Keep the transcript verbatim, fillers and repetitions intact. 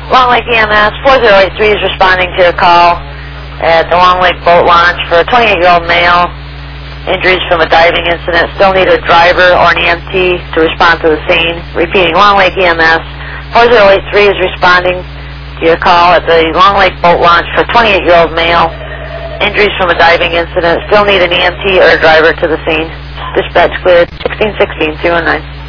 Long Lake E M S, four zero eight three is responding to a call at the Long Lake Boat Launch for a twenty-eight-year-old male. Injuries from a diving incident. Still need a driver or an E M T to respond to the scene. Repeating, Long Lake E M S, four zero eight three is responding to your call at the Long Lake Boat Launch for a twenty-eight-year-old male. Injuries from a diving incident. Still need an E M T or a driver to the scene. Dispatch cleared. sixteen sixteen, two one nine.